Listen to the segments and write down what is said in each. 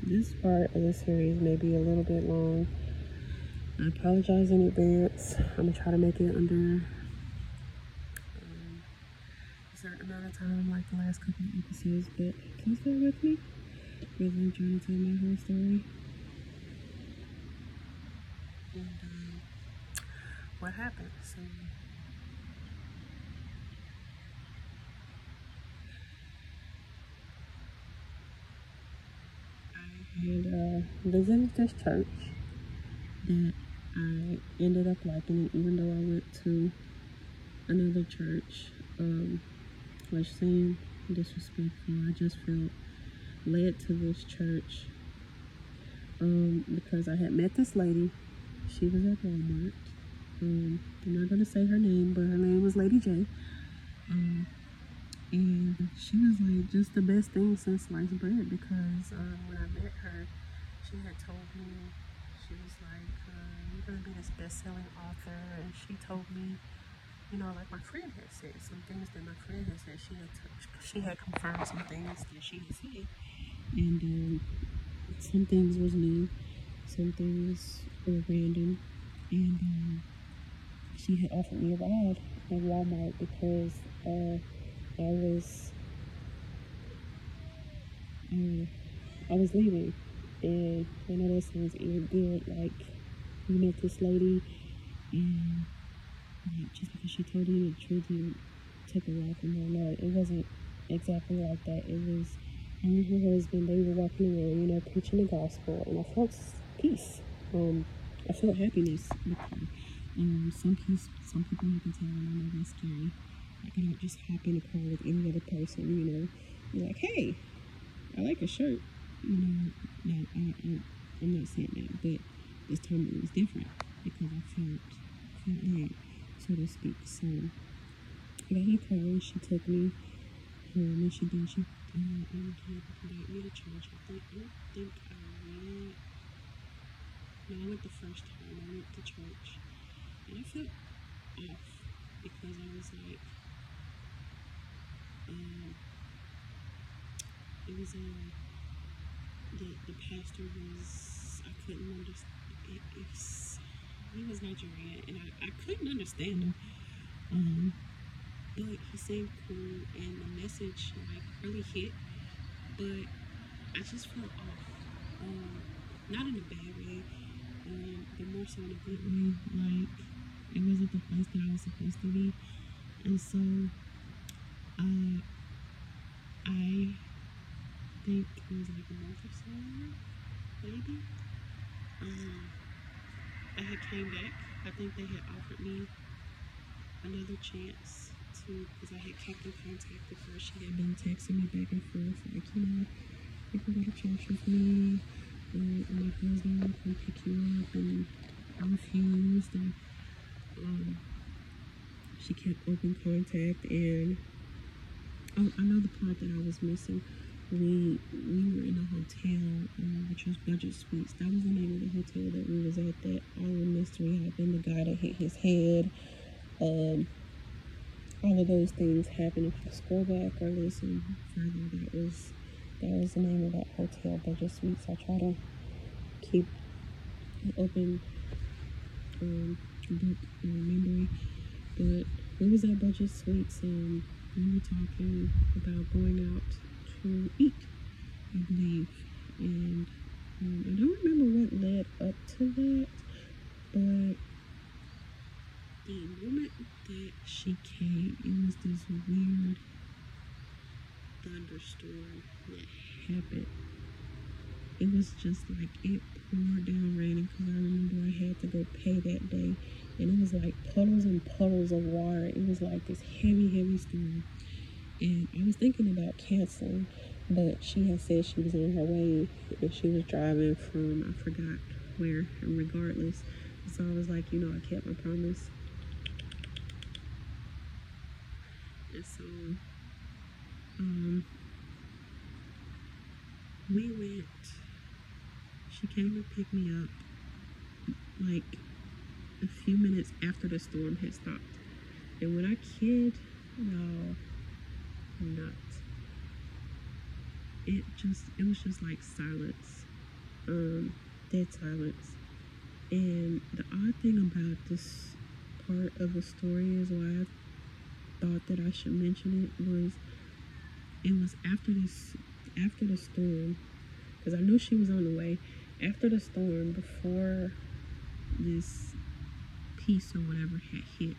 this part of the series may be a little bit long. I apologize in advance. I'm gonna try to make it under a certain amount of time, like the last couple of episodes, but please bear with me as I'm trying to tell my whole story. And what happened? So I had visited this church that I ended up liking it, even though I went to another church. Which seemed disrespectful. I just felt led to this church because I had met this lady. She was at Walmart. I'm not going to say her name, but her name was Lady J. And she was like just the best thing since sliced bread, because when I met her, she had told me, she was like, you're going to be this best-selling author. And she told me, you know, like my friend had said, some things that my friend had said, she had confirmed some things that she had said. And some things was new, some things were random. And she had offered me a ride at Walmart because I was leaving, and one of those things even good, like, you met this lady, and like, just because she told you the truth, you took a walk from her. No, it wasn't exactly like that. It was her and her husband, they were walking around, you know, preaching the gospel, and I felt peace. I felt happiness with her. Some people you can tell, I know that's scary. Like, I don't just hop in a car with any other person, you know. You're like, hey, I like your shirt. You know, no, I'm not saying that, but this time it was different because I felt led, so to speak. So I got in a car and she took me home, and she ended up inviting me to church. I don't think I went. No, I went the first time. I went to church, and I felt off because I was like, it was the pastor was, I couldn't understand. He was Nigerian, and I couldn't understand him. But he seemed cool, and the message like really hit. But I just felt off. Not in a bad way, but more so in a good way. Like, it wasn't the place that I was supposed to be, and so I think it was like a month or so, maybe. I had came back. I think they had offered me another chance to, because I had kept in contact with her. She had been texting me back and forth, like, you know, you can go to church with me, and my husband will come pick you up, and I refused, and she kept open contact. And I know the part that I was missing. We were in a hotel, which was Budget Suites. That was the name of the hotel that we was at. That all the mystery happened. The guy that hit his head. All of those things happened. If you scroll back or listen further, that was the name of that hotel, Budget Suites. I try to keep an open book memory, but we was at Budget Suites, and we were talking about going out to eat, I believe. And I don't remember what led up to that, but the moment that she came, it was this weird thunderstorm that happened. It was just like it poured down raining, because I remember I had to go pay that day, and it was like puddles and puddles of water. It was like this heavy storm, and I was thinking about canceling, but she had said she was on her way, and she was driving from, I forgot where, and regardless. So I was like, you know, I kept my promise. And so we went. She came to pick me up like a few minutes after the storm had stopped. And when I kid y'all not, it was just like silence. dead silence. And the odd thing about this part of the story is why I thought that I should mention it was after the storm, because I knew she was on the way. After the storm, before this peace or whatever had hit,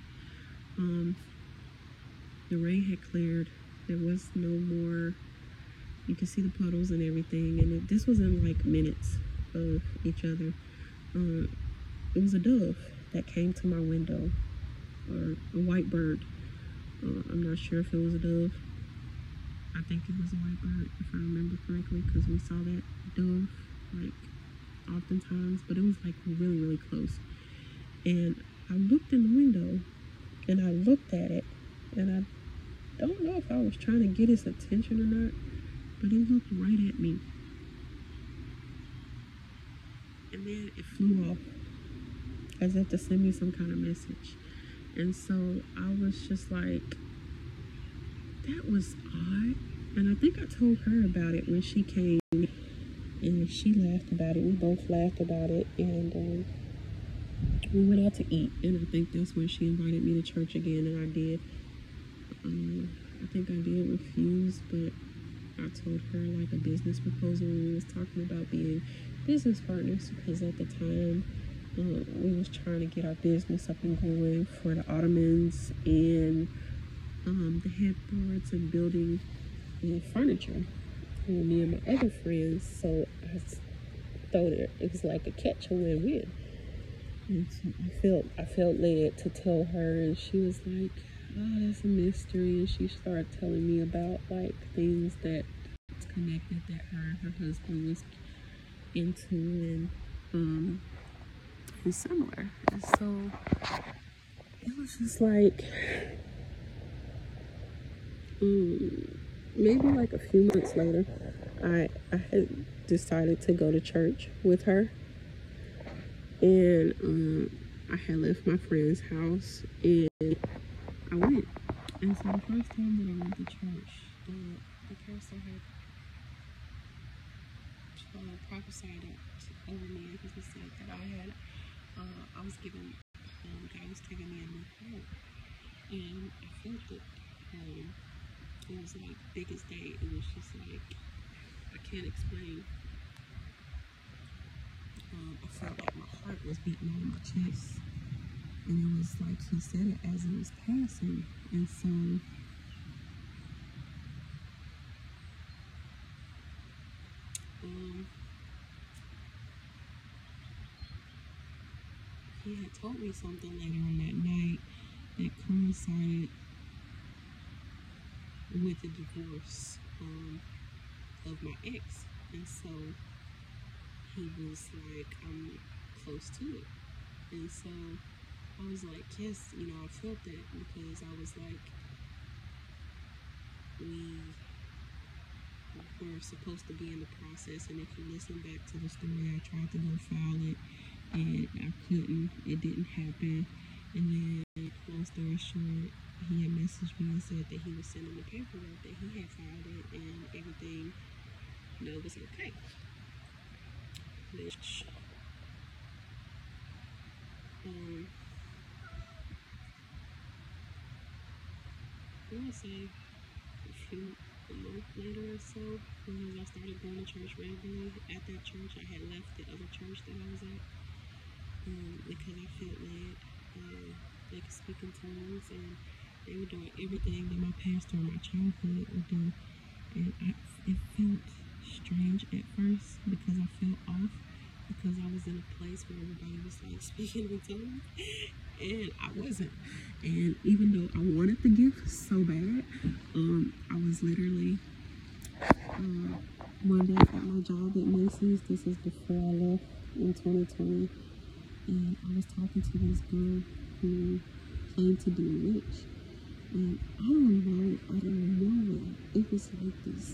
the rain had cleared. There was no more. You could see the puddles and everything, and this was in like minutes of each other. It was a dove that came to my window, or a white bird. I'm not sure if it was a dove. I think it was a white bird, if I remember correctly, because we saw that dove like oftentimes, but it was like really, really close. And I looked in the window, and I looked at it, and I don't know if I was trying to get his attention or not, but it looked right at me. And then it flew off as if to send me some kind of message. And so I was just like, that was odd. And I think I told her about it when she came, and she laughed about it. We both laughed about it, and we went out to eat. And I think that's when she invited me to church again, and I did. I think I did refuse, but I told her like a business proposal. We was talking about being business partners, because at the time we was trying to get our business up and going for the ottomans and the headboards and building furniture. And me and my other friends, so I thought it was like a catch, a win-win. And so I felt led to tell her, and she was like, oh, that's a mystery. And she started telling me about like things that connected that her and her husband was into, and similar. And so it was just like maybe like a few months later, I had decided to go to church with her, and I had left my friend's house, and I went. And so the first time that I went to church, the pastor had prophesied over me, because he said that I was given, God was giving me a new heart, and I felt it. It was like biggest day. It was just like, I can't explain. I felt like my heart was beating on my chest, and it was like he said it as it was passing. And so he had told me something later on that night that coincided with the divorce of my ex. And so he was like, I'm close to it. And so I was like, yes, I felt that, because I was like, we were supposed to be in the process, and if you listen back to the story, I tried to go file it, and I couldn't. It didn't happen. And then, long story short, he had messaged me and said that he was sending the paperwork, that he had filed it, and everything, was okay. Which, I want to say a month later or so, because I started going to church regularly. At that church, I had left the other church that I was at, because I felt led. They could speak in tongues, and they were doing everything that my pastor in my childhood would do. And it felt strange at first, because I felt off, because I was in a place where everybody was like speaking in tongues, and I wasn't. And even though I wanted the gift so bad, I was literally one day at my job at Macy's. This is before I left in 2020, and I was talking to this girl who claimed to be a witch, and I don't know, it was like this.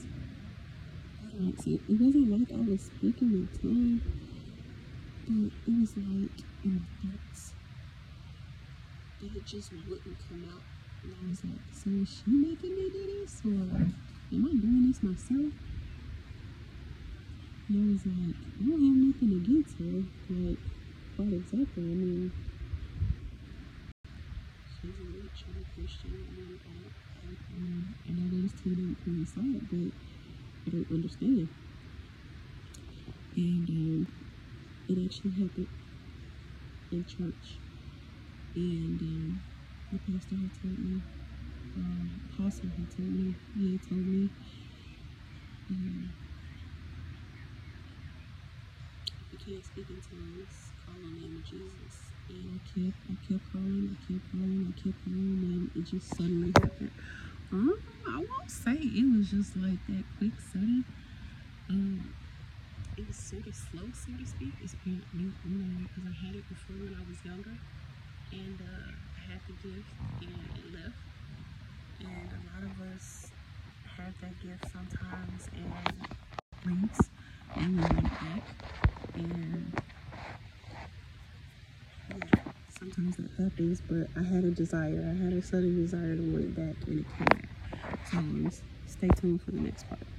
It wasn't like I was speaking in tongues, but it was like in thoughts that it just wouldn't come out. And I was like, so is she making me do this, or am I doing this myself? And I was like, I don't have nothing against her. Like, what exactly? I mean, she's a rich and a Christian, and I know those two don't coincide, but I don't understand. And it actually happened in church. And the pastor had told me, apostle had told me, he had told me, you can't speak in tongues, call on the name of Jesus. And I kept calling, and it just suddenly happened. I won't say it was just like that quick, sudden. It was sort of slow, so to speak. It's been, because I had it before when I was younger, and I had the gift, and it left. And a lot of us have that gift sometimes, and leaves, and we went back, and sometimes that happens. But I had a sudden desire to want it back, and it came back. So stay tuned for the next part.